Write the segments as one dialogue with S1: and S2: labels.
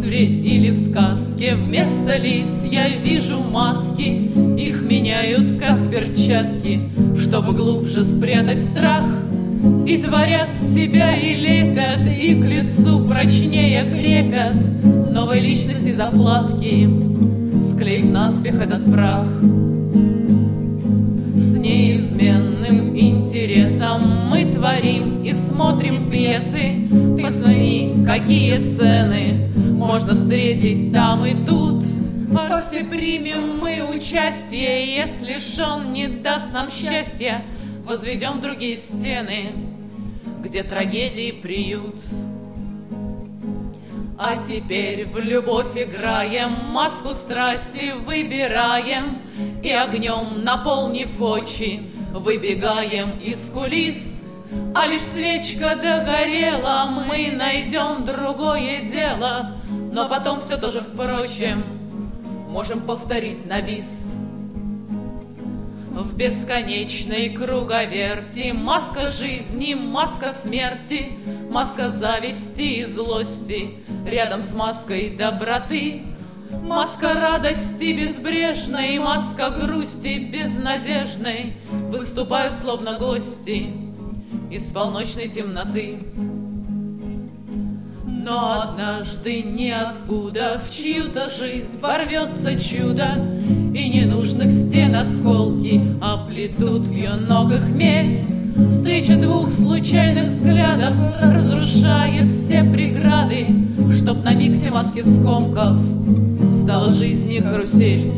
S1: игре или в сказке вместо лиц я вижу маски. Их меняют, как перчатки, чтобы глубже спрятать страх. И творят себя и лепят, и к лицу прочнее крепят новой личности заплатки, склеив наспех этот прах. С неизменным интересом мы творим и смотрим пьесы. Ты посмотри, какие сцены можно встретить там и тут. Во все примем мы участие, если ж он не даст нам счастья, возведем другие стены, где трагедии приют. А теперь в любовь играем, маску страсти выбираем, и огнем наполнив очи, выбегаем из кулис. А лишь свечка догорела, мы найдем другое дело, но потом все тоже, впрочем, можем повторить на бис. В бесконечной круговерти маска жизни, маска смерти, маска зависти и злости рядом с маской доброты. Маска радости безбрежной, маска грусти безнадежной выступают словно гости из полночной темноты. Но однажды ниоткуда в чью-то жизнь ворвется чудо, и ненужных стен осколки оплетут в ее ногах хмель. Встреча двух случайных взглядов разрушает все преграды, чтоб на миг все маски скомков стала жизни карусель.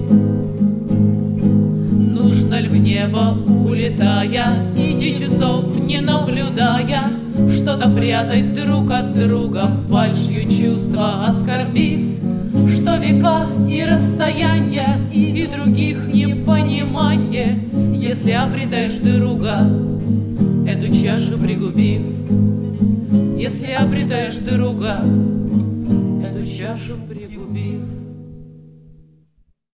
S1: Нужно ли в небо улетая, идти часов не наблюдая, что-то прятать друг от друга, фальшью чувства оскорбив, что века и расстояния и других непонимание, если обретаешь друга, эту чашу пригубив, если обретаешь друга, эту чашу пригубив.